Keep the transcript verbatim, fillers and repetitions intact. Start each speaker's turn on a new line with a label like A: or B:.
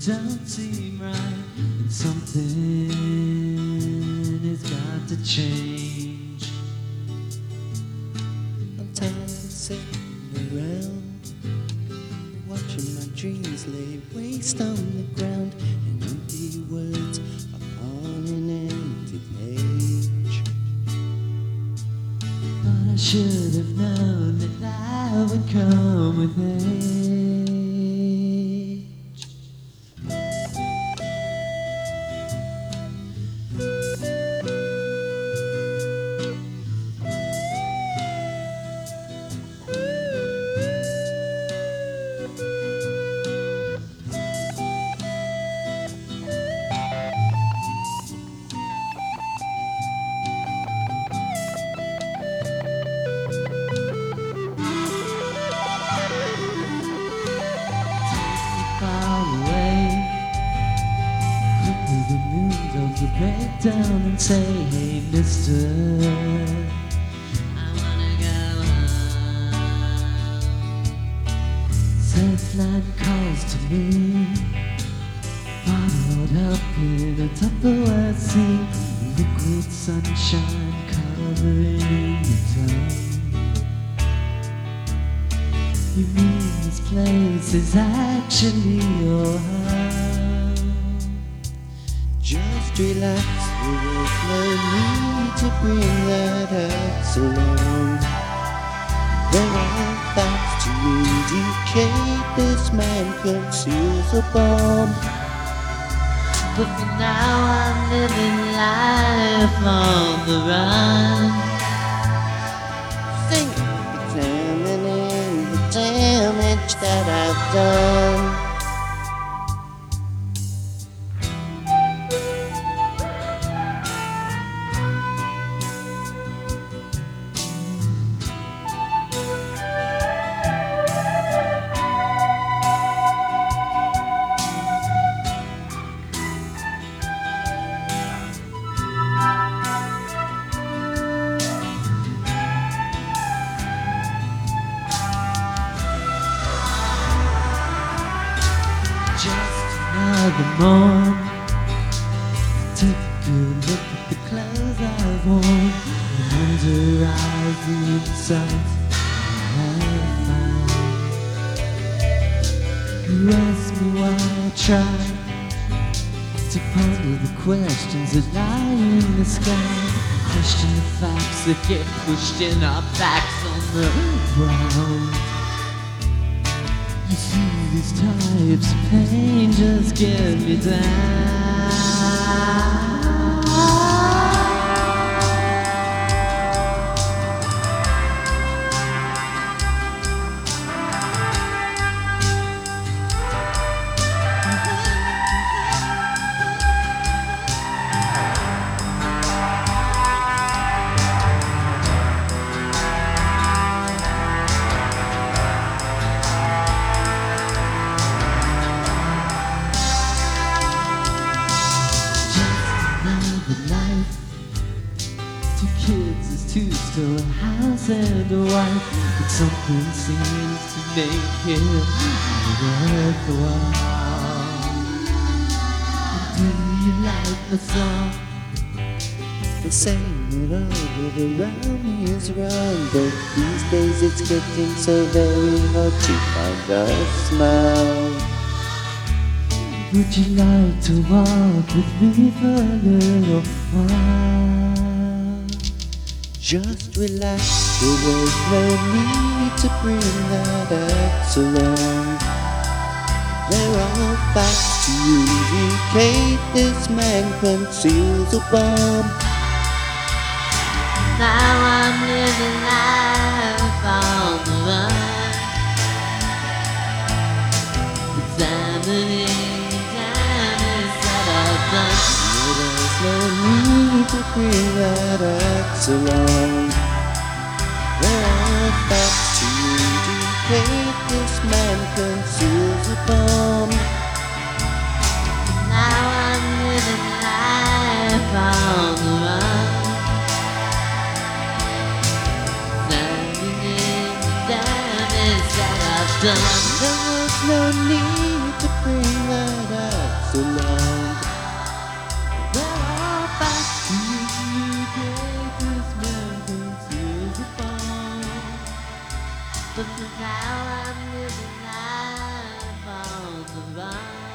A: don't seem right, and something has got to change.
B: I'm tired of sitting around, watching my dreams lay waste on the ground, and empty words upon an empty page.
A: But I should have known that that would come with age. Break down and say, hey mister, I wanna go home. Surfline calls to me, bottled up in a Tupperware scene, liquid sunshine covering your tongue. You mean this place is actually your home?
B: Just relax, there's no need to bring that axe along. There are facts to indicate this man conceals a bomb.
A: But for now I'm living life on the run.
B: Think, examining the damage that I've done.
A: Another morn, took a good look at the clothes I've worn, and under eyes the insight I find. You ask me why I try to ponder the questions that lie in the sky, question the facts that get pushed in our backs on the ground. You see, these types of pain just get me down. Kids is two, still a house and a wife, but something seems to make it worthwhile. Do you like the song?
B: They say that all that around me is wrong, but these days it's getting so very hard to find a smile.
A: Would you like to walk with me for a little while?
B: Just relax, there was no need to bring that axe along. There are facts to indicate this man conceals a bomb.
A: Now I'm living life on the run, examining the damage that I've done.
B: There's no need to bring that axe along. There are facts to indicate this man conceals a bomb.
A: Now I'm living life on the run, examining the damage that I've done.
B: There was no need to bring that axe
A: But for now I'm living life on the run.